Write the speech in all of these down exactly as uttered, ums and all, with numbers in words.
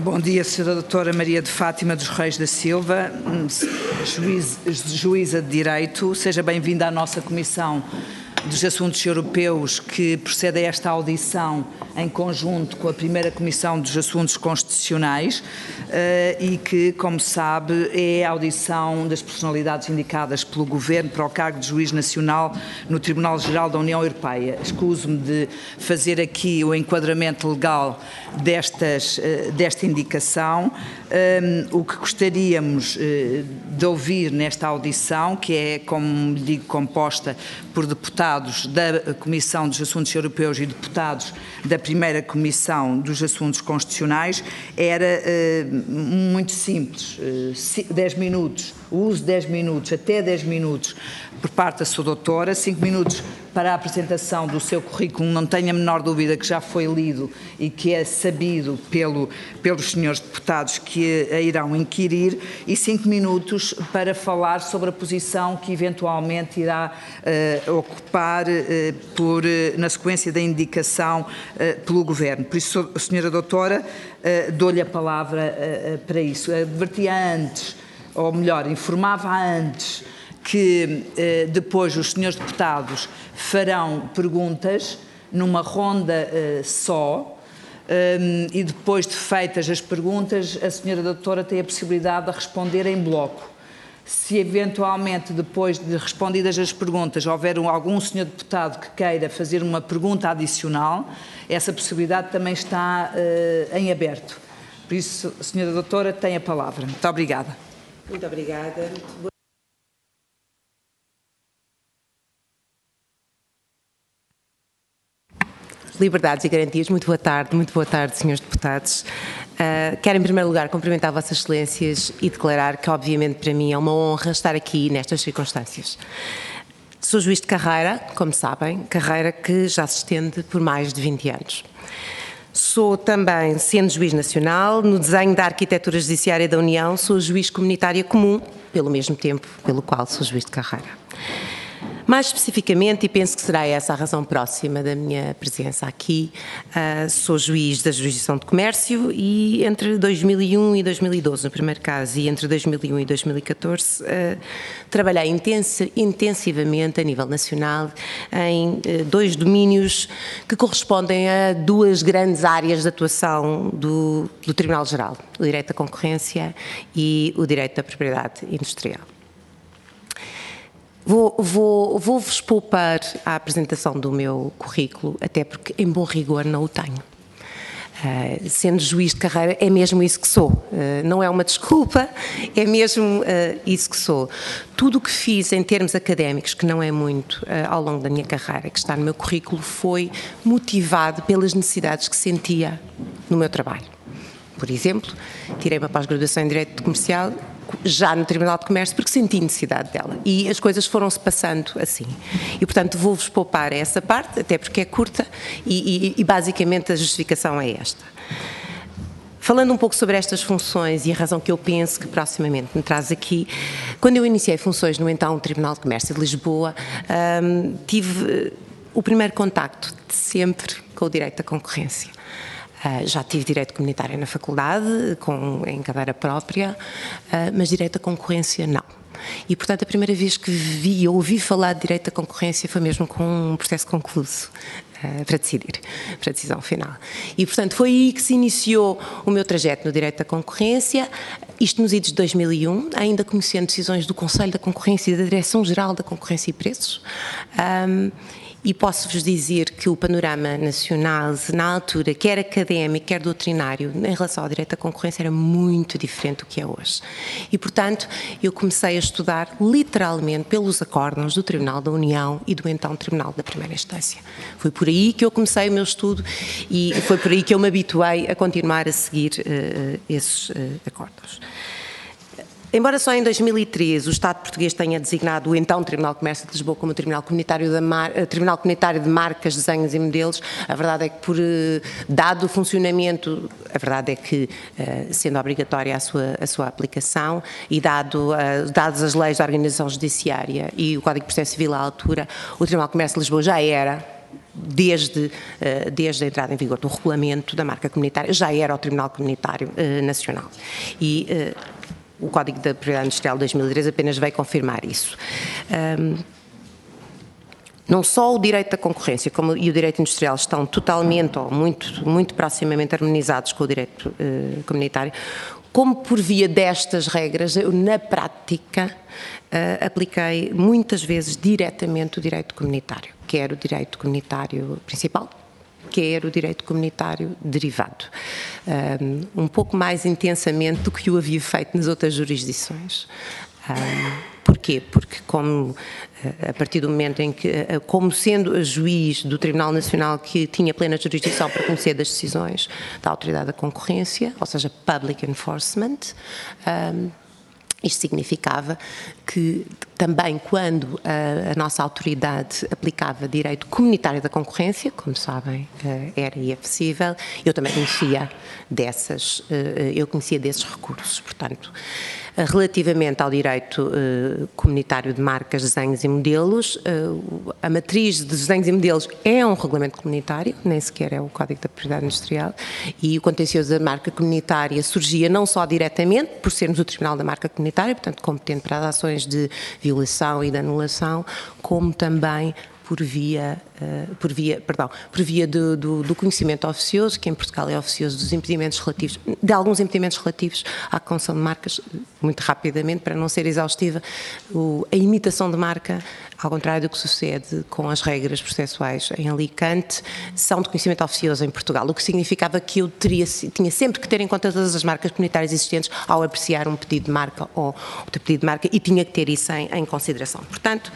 Bom dia, senhora doutora Maria de Fátima dos Reis da Silva, juiz, juíza de Direito. Seja bem-vinda à nossa Comissão dos Assuntos Europeus, que procede a esta audição em conjunto com a primeira Comissão dos Assuntos Constitucionais e que, como sabe, é a audição das personalidades indicadas pelo Governo para o cargo de Juiz Nacional no Tribunal-Geral da União Europeia. Escuso-me de fazer aqui o enquadramento legal destas, desta indicação. O que gostaríamos de ouvir nesta audição, que é, como lhe digo, composta por deputados da Comissão dos Assuntos Europeus e deputados da primeira Comissão dos Assuntos Constitucionais, era uh, muito simples, uh, dez minutos, o uso de dez minutos, até dez minutos por parte da sua doutora, cinco minutos para a apresentação do seu currículo, não tenho a menor dúvida que já foi lido e que é sabido pelo, pelos senhores deputados que a irão inquirir, e cinco minutos para falar sobre a posição que eventualmente irá uh, ocupar uh, por, uh, na sequência da indicação uh, pelo Governo. Por isso, senhora doutora, uh, dou-lhe a palavra uh, uh, para isso. Advertia antes, ou melhor, informava antes, que eh, depois os senhores deputados farão perguntas numa ronda eh, só um, e depois de feitas as perguntas a senhora doutora tem a possibilidade de responder em bloco. Se eventualmente depois de respondidas as perguntas houver um, algum senhor deputado que queira fazer uma pergunta adicional, essa possibilidade também está uh, em aberto. Por isso, a senhora doutora tem a palavra. Muito obrigada. Muito obrigada. Liberdades e Garantias, muito boa tarde, muito boa tarde, senhores deputados. Uh, quero, em primeiro lugar, cumprimentar Vossas Excelências e declarar que, obviamente, para mim é uma honra estar aqui nestas circunstâncias. Sou juiz de carreira, como sabem, carreira que já se estende por mais de vinte anos. Sou também, sendo juiz nacional, no desenho da arquitetura judiciária da União, sou juiz comunitária comum, pelo mesmo tempo pelo qual sou juiz de carreira. Mais especificamente, e penso que será essa a razão próxima da minha presença aqui, uh, sou juiz da Jurisdição de Comércio e entre dois mil e um e dois mil e doze, no primeiro caso, e entre dois mil e um e dois mil e catorze, uh, trabalhei intensi intensivamente a nível nacional em uh, dois domínios que correspondem a duas grandes áreas de atuação do, do Tribunal-Geral, o direito da concorrência e o direito da propriedade industrial. Vou, vou, vou-vos poupar a apresentação do meu currículo, até porque, em bom rigor, não o tenho. Uh, sendo juiz de carreira, é mesmo isso que sou. Uh, não é uma desculpa, é mesmo uh, isso que sou. Tudo o que fiz em termos académicos, que não é muito, uh, ao longo da minha carreira, que está no meu currículo, foi motivado pelas necessidades que sentia no meu trabalho. Por exemplo, tirei uma pós-graduação em Direito Comercial, já no Tribunal de Comércio, porque senti necessidade dela. E as coisas foram-se passando assim. E, portanto, vou-vos poupar essa parte, até porque é curta, e, e, e basicamente a justificação é esta. Falando um pouco sobre estas funções e a razão que eu penso que proximamente me traz aqui, quando eu iniciei funções no então Tribunal de Comércio de Lisboa, hum, tive o primeiro contacto de sempre com o direito da concorrência. Uh, já tive direito comunitário na faculdade, com, em cadeira própria, uh, mas direito da concorrência não. E, portanto, a primeira vez que vi ou ouvi falar de direito da concorrência foi mesmo com um processo concluso uh, para decidir, para a decisão final. E, portanto, foi aí que se iniciou o meu trajeto no direito da concorrência, isto nos idos de dois mil e um, ainda conhecendo decisões do Conselho da Concorrência e da Direção-Geral da Concorrência e Preços. Um, E posso-vos dizer que o panorama nacional, na altura, quer académico, quer doutrinário, em relação ao direito da concorrência, era muito diferente do que é hoje. E, portanto, eu comecei a estudar literalmente pelos acórdãos do Tribunal da União e do então Tribunal da Primeira Instância. Foi por aí que eu comecei o meu estudo e foi por aí que eu me habituei a continuar a seguir uh, esses uh, acórdãos. Embora só em dois mil e treze o Estado português tenha designado o então Tribunal de Comércio de Lisboa como Tribunal Comunitário, da Mar... Tribunal Comunitário de Marcas, Desenhos e Modelos, a verdade é que, por dado o funcionamento, a verdade é que, sendo obrigatória a sua, a sua aplicação e dado, dadas as leis da organização judiciária e o Código de Processo Civil à altura, o Tribunal de Comércio de Lisboa já era desde, desde a entrada em vigor do regulamento da marca comunitária, já era o Tribunal Comunitário Nacional. E o Código da Propriedade Industrial de dois mil e três apenas veio confirmar isso. Não só o direito da concorrência como, e o direito industrial estão totalmente ou muito, muito proximamente harmonizados com o direito eh, comunitário, como por via destas regras, eu na prática eh, apliquei muitas vezes diretamente o direito comunitário, quer o direito comunitário principal, quer o direito comunitário derivado, um, um pouco mais intensamente do que o havia feito nas outras jurisdições. Um, Porquê? Porque como, a partir do momento em que, como sendo juiz do Tribunal Nacional que tinha plena jurisdição para conhecer das decisões da Autoridade da Concorrência, ou seja, Public Enforcement, um, isto significava que também quando a, a nossa autoridade aplicava direito comunitário da concorrência, como sabem, era e é possível, eu também conhecia dessas, eu conhecia desses recursos, portanto. Relativamente ao direito uh, comunitário de marcas, desenhos e modelos, uh, a matriz de desenhos e modelos é um regulamento comunitário, nem sequer é o Código da Propriedade Industrial, e o contencioso da marca comunitária surgia não só diretamente, por sermos o Tribunal da Marca Comunitária, portanto competente para as ações de violação e de anulação, como também por via, uh, por via, perdão, por via do, do, do conhecimento oficioso, que em Portugal é oficioso, dos impedimentos relativos, de alguns impedimentos relativos à concessão de marcas, muito rapidamente, para não ser exaustiva, o, a imitação de marca, ao contrário do que sucede com as regras processuais em Alicante, são de conhecimento oficioso em Portugal, o que significava que eu teria, tinha sempre que ter em conta todas as marcas comunitárias existentes ao apreciar um pedido de marca ou outro pedido de marca, e tinha que ter isso em, em consideração. Portanto,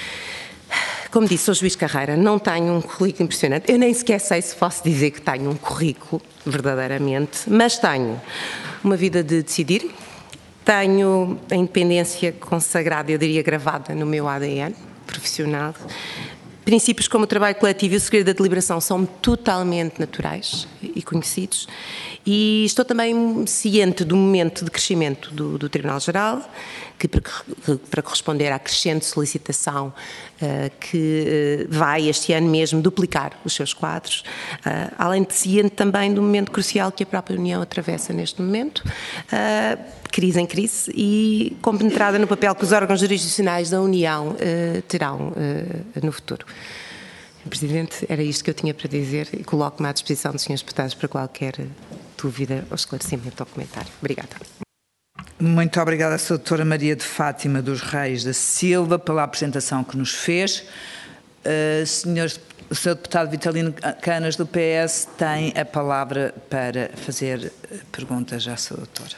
como disse, sou juiz de carreira, não tenho um currículo impressionante, eu nem sequer sei se posso dizer que tenho um currículo, verdadeiramente, mas tenho uma vida de decidir, tenho a independência consagrada, eu diria gravada no meu A D N profissional, princípios como o trabalho coletivo e o segredo da deliberação são totalmente naturais e conhecidos, e estou também ciente do momento de crescimento do, do Tribunal-Geral, que para corresponder à crescente solicitação uh, que uh, vai este ano mesmo duplicar os seus quadros, uh, além de ciente também do momento crucial que a própria União atravessa neste momento, uh, crise em crise, e compenetrada no papel que os órgãos jurisdicionais da União uh, terão uh, no futuro. Presidente, era isto que eu tinha para dizer e coloco-me à disposição dos senhores deputados para qualquer dúvida ou esclarecimento ou comentário. Obrigada. Muito obrigada, a doutora Maria de Fátima dos Reis da Silva, pela apresentação que nos fez. Uh, senhores, o senhor deputado Vitalino Canas, do P S, tem a palavra para fazer perguntas à sua doutora.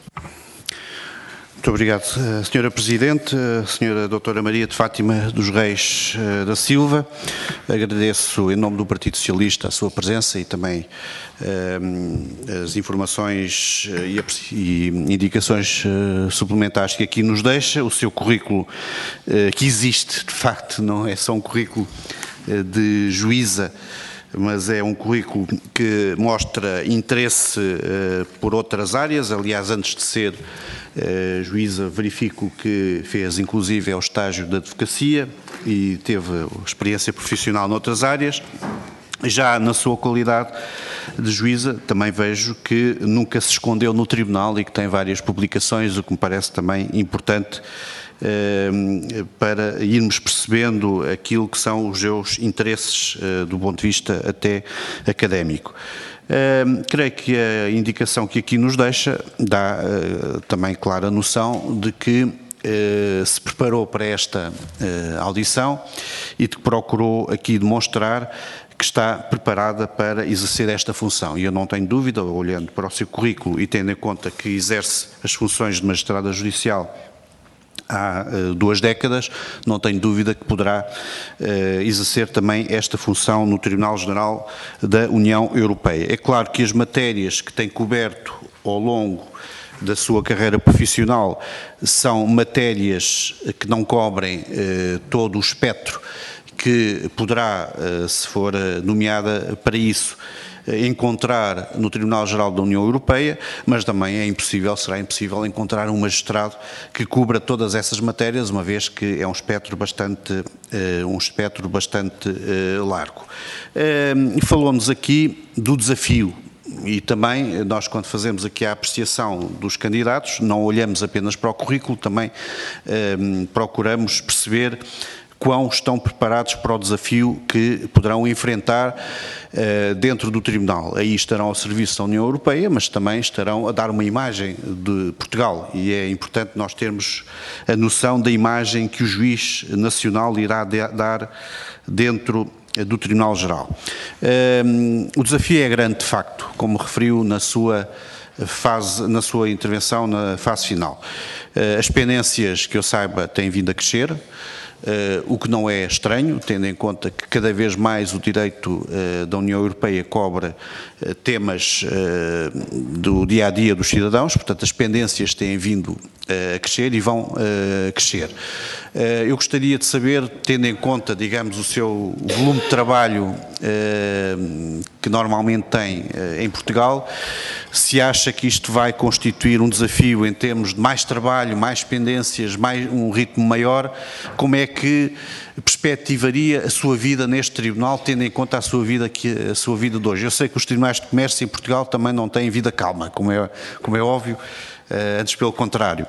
Muito obrigado, senhora Presidente, senhora doutora Maria de Fátima dos Reis da Silva. Agradeço, em nome do Partido Socialista, a sua presença e também eh, as informações e, e indicações eh, suplementares que aqui nos deixa. O seu currículo, eh, que existe, de facto, não é só um currículo eh, de juíza, mas é um currículo que mostra interesse uh, por outras áreas. Aliás, antes de ser uh, juíza, verifico que fez inclusive ao estágio de advocacia e teve experiência profissional noutras áreas. Já na sua qualidade de juíza, também vejo que nunca se escondeu no tribunal e que tem várias publicações, o que me parece também importante para irmos percebendo aquilo que são os seus interesses do ponto de vista até académico. Creio que a indicação que aqui nos deixa dá também clara noção de que se preparou para esta audição e de que procurou aqui demonstrar que está preparada para exercer esta função. E eu não tenho dúvida, olhando para o seu currículo e tendo em conta que exerce as funções de magistrada judicial há uh, duas décadas, não tenho dúvida que poderá uh, exercer também esta função no Tribunal-Geral da União Europeia. É claro que as matérias que tem coberto ao longo da sua carreira profissional são matérias que não cobrem uh, todo o espectro que poderá, uh, se for uh, nomeada para isso, encontrar no Tribunal-Geral da União Europeia, mas também é impossível, será impossível encontrar um magistrado que cubra todas essas matérias, uma vez que é um espectro bastante, um espectro bastante largo. Falou-nos aqui do desafio. E também, nós quando fazemos aqui a apreciação dos candidatos, não olhamos apenas para o currículo, também eh, procuramos perceber quão estão preparados para o desafio que poderão enfrentar eh, dentro do Tribunal. Aí estarão ao serviço da União Europeia, mas também estarão a dar uma imagem de Portugal, e é importante nós termos a noção da imagem que o juiz nacional irá de, dar dentro do Tribunal-Geral. Um, o desafio é grande, de facto, como referiu na sua fase, na sua intervenção na fase final. Uh, as pendências, que eu saiba, têm vindo a crescer, uh, o que não é estranho, tendo em conta que cada vez mais o direito uh, da União Europeia cobra uh, temas uh, do dia-a-dia dos cidadãos, portanto as pendências têm vindo uh, a crescer e vão uh, crescer. Eu gostaria de saber, tendo em conta, digamos, o seu volume de trabalho que normalmente tem em Portugal, se acha que isto vai constituir um desafio em termos de mais trabalho, mais pendências, mais, um ritmo maior, como é que perspectivaria a sua vida neste tribunal, tendo em conta a sua vida, que, a sua vida de hoje? Eu sei que os tribunais de comércio em Portugal também não têm vida calma, como é, como é óbvio, Uh, antes pelo contrário,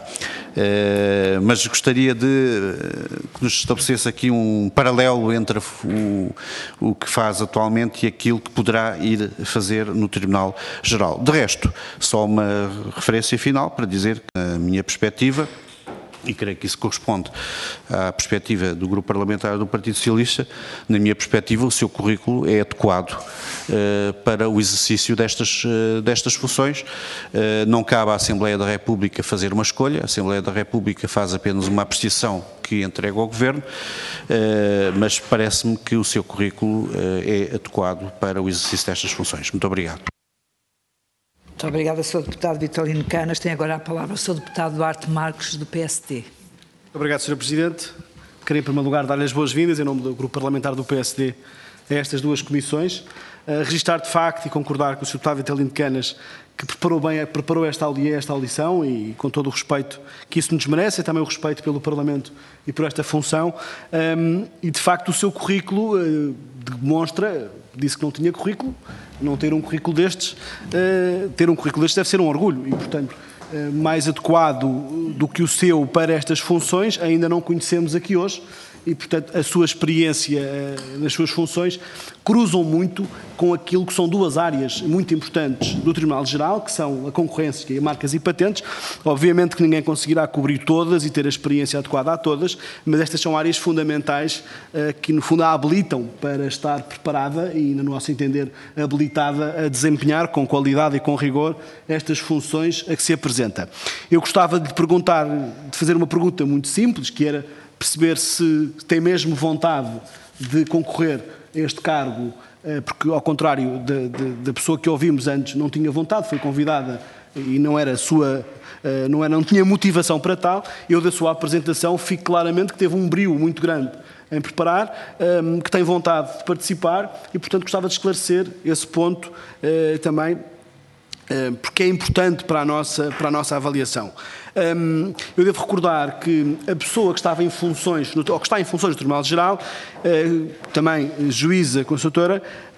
uh, mas gostaria de uh, que nos estabelecesse aqui um paralelo entre o, o que faz atualmente e aquilo que poderá ir fazer no Tribunal-Geral. De resto, só uma referência final para dizer que, na minha perspectiva, e creio que isso corresponde à perspectiva do Grupo Parlamentar do Partido Socialista, na minha perspectiva o seu currículo é adequado uh, para o exercício destas, uh, destas funções. Uh, não cabe à Assembleia da República fazer uma escolha, a Assembleia da República faz apenas uma apreciação que entrega ao Governo, uh, mas parece-me que o seu currículo uh, é adequado para o exercício destas funções. Muito obrigado. Muito obrigada, senhor Deputado Vitalino Canas. Tem agora a palavra o senhor Deputado Duarte Marques, do P S D. Muito obrigado, senhor Presidente. Queria, em primeiro lugar, dar-lhe as boas-vindas, em nome do Grupo Parlamentar do P S D, a estas duas comissões. Uh, registrar, de facto, e concordar com o senhor Deputado Vitalino Canas, que preparou bem, preparou esta, esta audição e com todo o respeito que isso nos merece, e também o respeito pelo Parlamento e por esta função. Um, e, de facto, o seu currículo uh, demonstra, disse que não tinha currículo, não ter um currículo destes, uh, ter um currículo destes deve ser um orgulho e, portanto, uh, mais adequado do que o seu para estas funções ainda não conhecemos aqui hoje. E, portanto, a sua experiência uh, nas suas funções cruzam muito com aquilo que são duas áreas muito importantes do Tribunal-Geral, que são a concorrência e marcas e patentes. Obviamente que ninguém conseguirá cobrir todas e ter a experiência adequada a todas, mas estas são áreas fundamentais uh, que, no fundo, a habilitam para estar preparada e, no nosso entender, habilitada a desempenhar com qualidade e com rigor estas funções a que se apresenta. Eu gostava de lhe perguntar, de fazer uma pergunta muito simples, que era perceber se tem mesmo vontade de concorrer a este cargo, porque, ao contrário da pessoa que ouvimos antes, não tinha vontade, foi convidada e não era sua, não, era, não tinha motivação para tal. Eu, da sua apresentação, fico claramente que teve um brio muito grande em preparar, que tem vontade de participar e, portanto, gostava de esclarecer esse ponto também, porque é importante para a nossa, para a nossa avaliação. Eu devo recordar que a pessoa que estava em funções, ou que está em funções do Tribunal-Geral, também juíza consultora,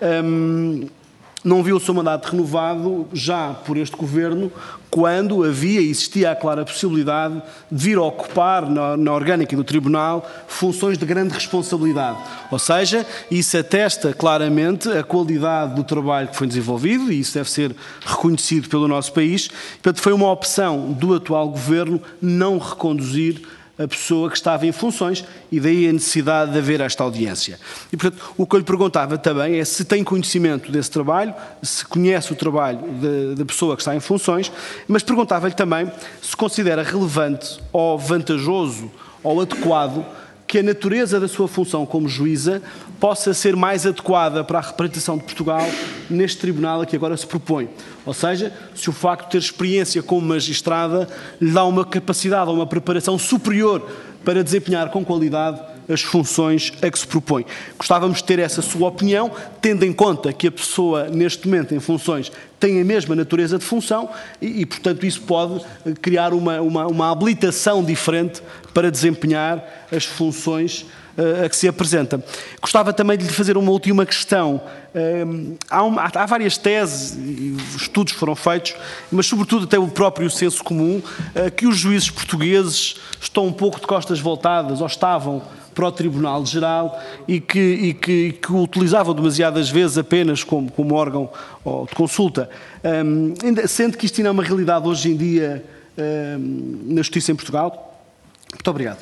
não viu o seu mandato renovado já por este Governo, quando havia e existia a clara possibilidade de vir a ocupar na, na orgânica do Tribunal funções de grande responsabilidade. Ou seja, isso atesta claramente a qualidade do trabalho que foi desenvolvido e isso deve ser reconhecido pelo nosso país. Portanto, foi uma opção do atual Governo não reconduzir a pessoa que estava em funções e daí a necessidade de haver esta audiência. E, portanto, o que eu lhe perguntava também é se tem conhecimento desse trabalho, se conhece o trabalho da pessoa que está em funções, mas perguntava-lhe também se considera relevante ou vantajoso ou adequado que a natureza da sua função como juíza possa ser mais adequada para a representação de Portugal neste tribunal a que agora se propõe. Ou seja, se o facto de ter experiência como magistrada lhe dá uma capacidade ou uma preparação superior para desempenhar com qualidade as funções a que se propõe. Gostávamos de ter essa sua opinião, tendo em conta que a pessoa, neste momento, em funções, tem a mesma natureza de função e, e portanto, isso pode criar uma, uma, uma habilitação diferente para desempenhar as funções uh, a que se apresenta. Gostava também de lhe fazer uma última questão. Um, há, uma, há várias teses e estudos foram feitos, mas sobretudo até o próprio senso comum, uh, que os juízes portugueses estão um pouco de costas voltadas, ou estavam, para o Tribunal Geral e que, e que, que o utilizavam demasiadas vezes apenas como, como órgão de consulta. Um, sendo que isto ainda é uma realidade hoje em dia um, na Justiça em Portugal? Muito obrigado.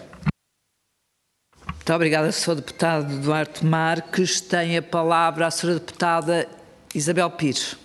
Muito obrigada, senhor Deputado Duarte Marques. Tem a palavra a senhora Deputada Isabel Pires.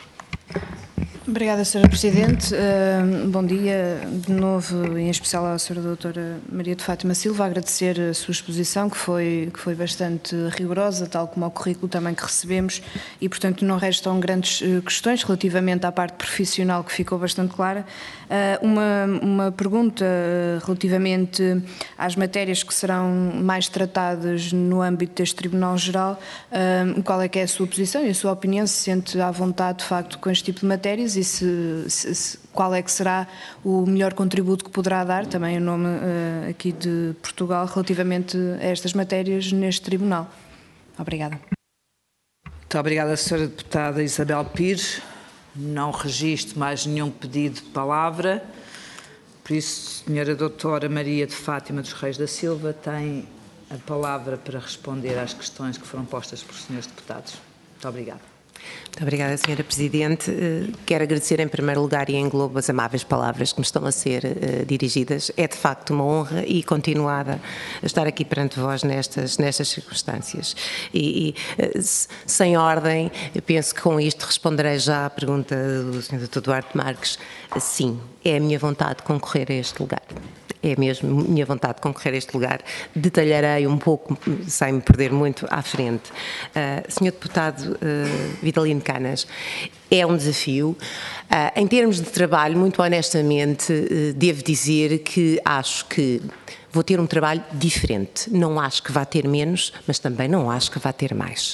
Obrigada, senhora Presidente. Uh, bom dia de novo, em especial à senhora Doutora Maria de Fátima Silva. Agradecer a sua exposição, que foi, que foi bastante rigorosa, tal como ao currículo também que recebemos, e, portanto, não restam grandes uh, questões relativamente à parte profissional, que ficou bastante clara. Uh, uma, uma pergunta uh, relativamente às matérias que serão mais tratadas no âmbito deste Tribunal-Geral. Uh, qual é que é a sua posição e a sua opinião? Se sente à vontade, de facto, com este tipo de matérias? E se, se, se, qual é que será o melhor contributo que poderá dar, também em nome uh, aqui de Portugal, relativamente a estas matérias neste Tribunal? Obrigada. Muito obrigada, senhora Deputada Isabel Pires. Não registro mais nenhum pedido de palavra. Por isso, senhora Doutora Maria de Fátima dos Reis da Silva tem a palavra para responder às questões que foram postas pelos senhores deputados. Muito obrigada. Muito obrigada, senhora Presidente. Quero agradecer em primeiro lugar e em globo as amáveis palavras que me estão a ser uh, dirigidas. É de facto uma honra e continuada a estar aqui perante vós nestas, nestas circunstâncias. E, e uh, sem ordem, eu penso que com isto responderei já à pergunta do senhor doutor Duarte Marques. Sim, é a minha vontade de concorrer a este lugar. É mesmo minha vontade de concorrer a este lugar. Detalharei um pouco, sem me perder muito, à frente. Uh, senhor Deputado uh, Vitalino Canas, é um desafio. Uh, em termos de trabalho, muito honestamente, uh, devo dizer que acho que vou ter um trabalho diferente. Não acho que vá ter menos, mas também não acho que vá ter mais.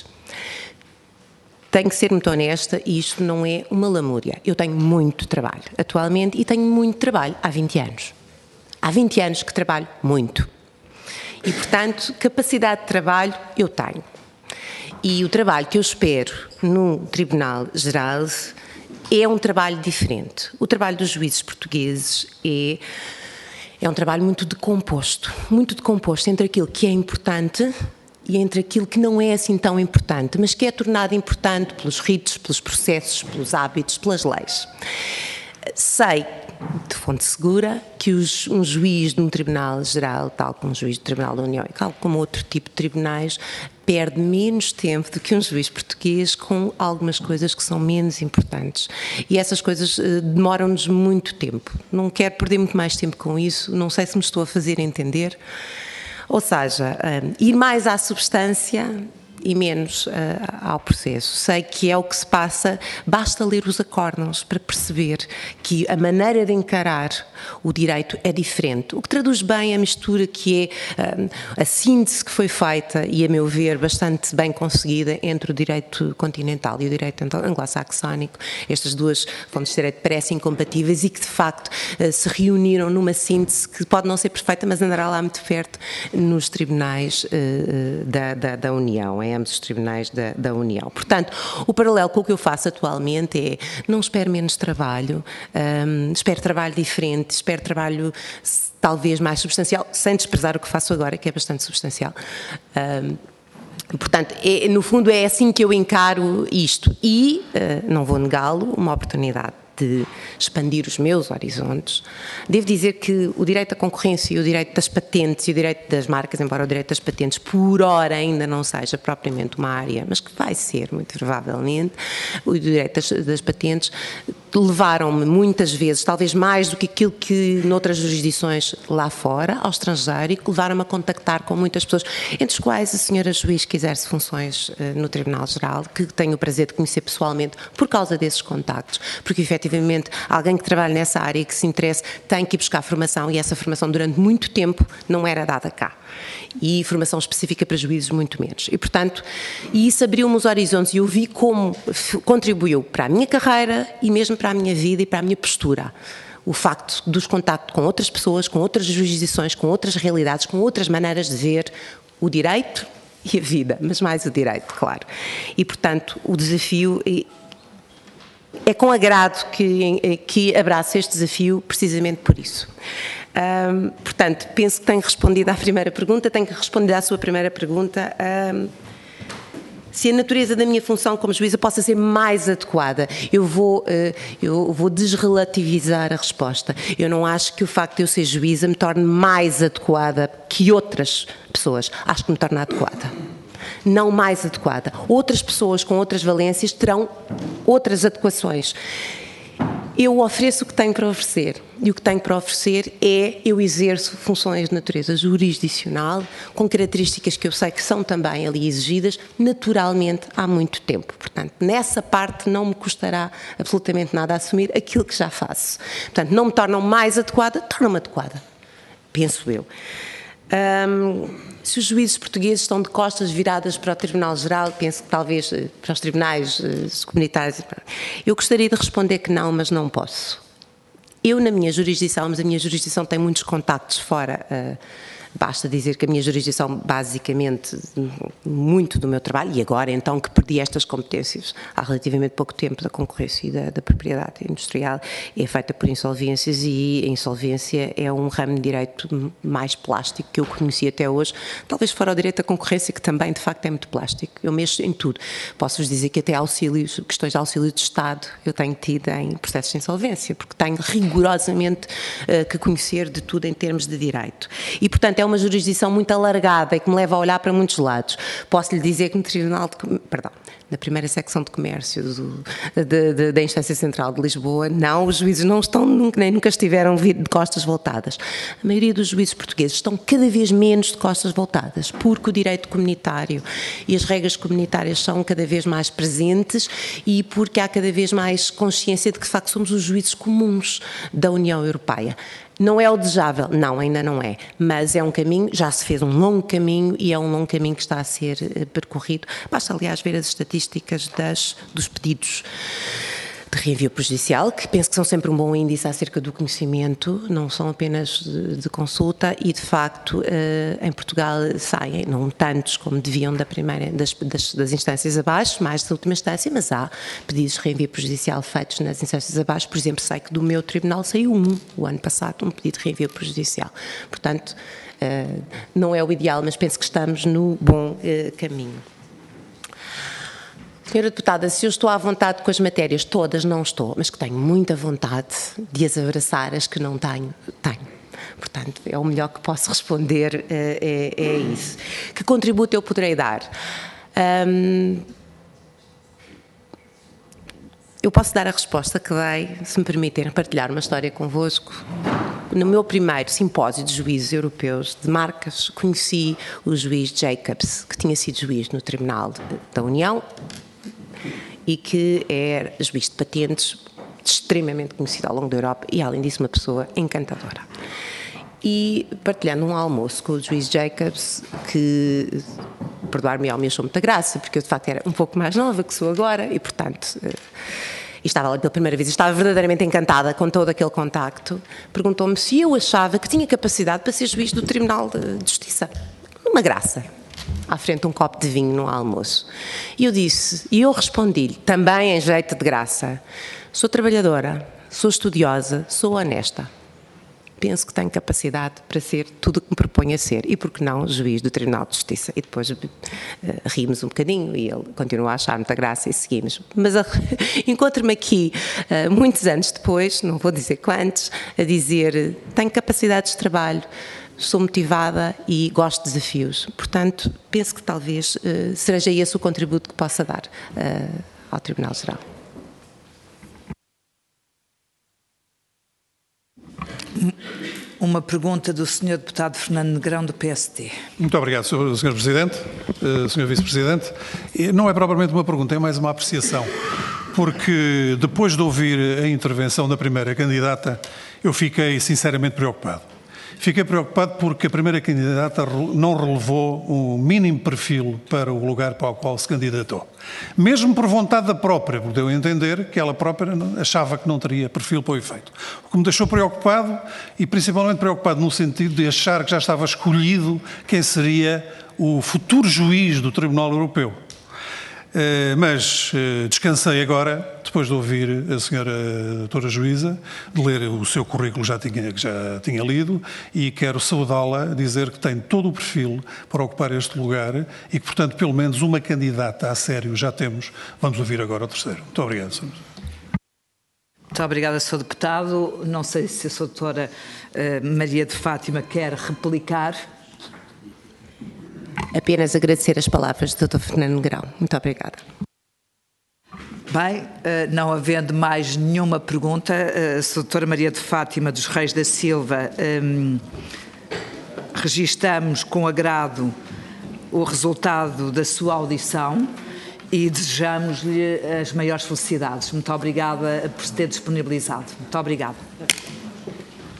Tenho que ser muito honesta e isto não é uma lamúria. Eu tenho muito trabalho atualmente e tenho muito trabalho há vinte anos. Há vinte anos que trabalho muito e, portanto, capacidade de trabalho eu tenho. E o trabalho que eu espero no Tribunal Geral é um trabalho diferente. O trabalho dos juízes portugueses é, é um trabalho muito decomposto, muito decomposto entre aquilo que é importante e entre aquilo que não é assim tão importante, mas que é tornado importante pelos ritos, pelos processos, pelos hábitos, pelas leis. Sei, de fonte segura, que os, um juiz de um Tribunal Geral, tal como um juiz do Tribunal da União e tal como outro tipo de tribunais, perde menos tempo do que um juiz português com algumas coisas que são menos importantes. E essas coisas uh, demoram-nos muito tempo. Não quero perder muito mais tempo com isso, não sei se me estou a fazer entender. Ou seja, uh, ir mais à substância e menos uh, ao processo. Sei que é o que se passa, basta ler os acórdãos para perceber que a maneira de encarar o direito é diferente, o que traduz bem a mistura que é uh, a síntese que foi feita e, a meu ver, bastante bem conseguida entre o direito continental e o direito anglo-saxónico. Estas duas fontes de direito parecem incompatíveis e que, de facto, uh, se reuniram numa síntese que pode não ser perfeita, mas andará lá muito perto nos tribunais uh, da, da, da União, em ambos os tribunais da, da União. Portanto, o paralelo com o que eu faço atualmente é, não espero menos trabalho, um, espero trabalho diferente, espero trabalho talvez mais substancial, sem desprezar o que faço agora, que é bastante substancial. Um, portanto, é, no fundo é assim que eu encaro isto e, uh, não vou negá-lo, uma oportunidade de expandir os meus horizontes. Devo dizer que o direito da concorrência e o direito das patentes e o direito das marcas, embora o direito das patentes por hora ainda não seja propriamente uma área, mas que vai ser, muito provavelmente, o direito das, das patentes levaram-me muitas vezes, talvez mais do que aquilo que noutras jurisdições lá fora, ao estrangeiro, e que levaram-me a contactar com muitas pessoas, entre as quais a senhora juiz que exerce funções uh, no Tribunal Geral, que tenho o prazer de conhecer pessoalmente por causa desses contactos, porque efetivamente alguém que trabalha nessa área e que se interessa tem que ir buscar formação, e essa formação durante muito tempo não era dada cá. e formação específica para juízes muito menos. E, portanto, e isso abriu-me os horizontes e eu vi como contribuiu para a minha carreira e mesmo para a minha vida e para a minha postura. O facto dos contactos com outras pessoas, com outras jurisdições, com outras realidades, com outras maneiras de ver o direito e a vida, mas mais o direito, claro. E, portanto, o desafio é com agrado que, que abraço este desafio precisamente por isso. Um, portanto, penso que tenho respondido à primeira pergunta, tenho que responder à sua primeira pergunta. Um, se a natureza da minha função como juíza possa ser mais adequada, eu vou, uh, eu vou desrelativizar a resposta. Eu não acho que o facto de eu ser juíza me torne mais adequada que outras pessoas. Acho que me torna adequada. Não mais adequada. Outras pessoas com outras valências terão outras adequações. Eu ofereço o que tenho para oferecer, e o que tenho para oferecer é, eu exerço funções de natureza jurisdicional, com características que eu sei que são também ali exigidas, naturalmente, há muito tempo. Portanto, nessa parte não me custará absolutamente nada assumir aquilo que já faço. Portanto, não me tornam mais adequada, tornam-me adequada, penso eu. Um, se os juízes portugueses estão de costas viradas para o Tribunal-Geral, penso que talvez para os tribunais uh, comunitários, eu gostaria de responder que não, mas não posso. Eu, na minha jurisdição, mas a minha jurisdição tem muitos contactos fora, uh, basta dizer que a minha jurisdição, basicamente, muito do meu trabalho, e agora então que perdi estas competências há relativamente pouco tempo da concorrência e da, da propriedade industrial, é feita por insolvências, e a insolvência é um ramo de direito mais plástico que eu conheci até hoje, talvez fora o direito da concorrência, que também de facto é muito plástico. Eu mexo em tudo. Posso-vos dizer que até auxílios, questões de auxílio de Estado eu tenho tido em processos de insolvência, porque tenho rigorosamente uh, que conhecer de tudo em termos de direito. E, portanto, é uma jurisdição muito alargada e que me leva a olhar para muitos lados. Posso lhe dizer que no Tribunal de, perdão, na primeira secção de comércio do, de, de, da Instância Central de Lisboa, não, os juízes não estão, nem nunca estiveram de costas voltadas. A maioria dos juízes portugueses estão cada vez menos de costas voltadas, porque o direito comunitário e as regras comunitárias são cada vez mais presentes e porque há cada vez mais consciência de que, de facto, somos os juízes comuns da União Europeia. Não é o desejável? Não, ainda não é, mas é um caminho, já se fez um longo caminho e é um longo caminho que está a ser percorrido. Basta, aliás, ver as estatísticas das, dos pedidos de reenvio prejudicial, que penso que são sempre um bom índice acerca do conhecimento, não são apenas de, de consulta, e de facto em Portugal saem, não tantos como deviam da primeira, das, das, das instâncias abaixo, mais da última instância, mas há pedidos de reenvio prejudicial feitos nas instâncias abaixo. Por exemplo, sei que do meu tribunal saiu um, o ano passado, um pedido de reenvio prejudicial. Portanto, não é o ideal, mas penso que estamos no bom caminho. Senhora Deputada, se eu estou à vontade com as matérias todas, não estou, mas que tenho muita vontade de as abraçar, as que não tenho, tenho. Portanto, é o melhor que posso responder, é, é isso. Que contributo eu poderei dar? Um, eu posso dar a resposta que dei, se me permitirem partilhar uma história convosco. No meu primeiro simpósio de juízes europeus de marcas, conheci o juiz Jacobs, que tinha sido juiz no Tribunal da União, e que é juiz de patentes, extremamente conhecido ao longo da Europa e, além disso, uma pessoa encantadora. E partilhando um almoço com o juiz Jacobs, que, perdoar-me, me achou muita graça, porque eu de facto era um pouco mais nova que sou agora e, portanto, e estava lá pela primeira vez e estava verdadeiramente encantada com todo aquele contacto, perguntou-me se eu achava que tinha capacidade para ser juiz do Tribunal de Justiça. Uma graça. À frente de um copo de vinho no almoço. E eu disse, e eu respondi-lhe, também em jeito de graça, sou trabalhadora, sou estudiosa, sou honesta. Penso que tenho capacidade para ser tudo o que me proponho a ser. E por que não juiz do Tribunal de Justiça? E depois uh, rimos um bocadinho e ele continua a achar muita graça e seguimos. Mas encontro-me aqui, uh, muitos anos depois, não vou dizer quantos, a dizer, tenho capacidades de trabalho, sou motivada e gosto de desafios. Portanto, penso que talvez uh, seja esse o contributo que possa dar uh, ao Tribunal-Geral. Uma pergunta do senhor Deputado Fernando Negrão, do P S D. Muito obrigado, senhor Presidente, senhor Vice-Presidente. Não é propriamente uma pergunta, é mais uma apreciação, porque depois de ouvir a intervenção da primeira candidata, eu fiquei sinceramente preocupado. Fiquei preocupado porque a primeira candidata não relevou o mínimo perfil para o lugar para o qual se candidatou. Mesmo por vontade da própria, porque deu a entender que ela própria achava que não teria perfil para o efeito. O que me deixou preocupado, e principalmente preocupado no sentido de achar que já estava escolhido quem seria o futuro juiz do Tribunal Europeu. Mas descansei agora, depois de ouvir a senhora doutora juíza, de ler o seu currículo já tinha, que já tinha lido, e quero saudá-la, dizer que tem todo o perfil para ocupar este lugar e que, portanto, pelo menos uma candidata a sério já temos. Vamos ouvir agora o terceiro. Muito obrigado, senhor. Muito obrigada, senhor Deputado. Não sei se a senhora doutora Maria de Fátima quer replicar. Apenas agradecer as palavras do doutor Fernando Negrão. Muito obrigada. Bem, não havendo mais nenhuma pergunta, a senhora doutora Maria de Fátima dos Reis da Silva, um, registamos com agrado o resultado da sua audição e desejamos-lhe as maiores felicidades. Muito obrigada por se ter disponibilizado. Muito obrigada.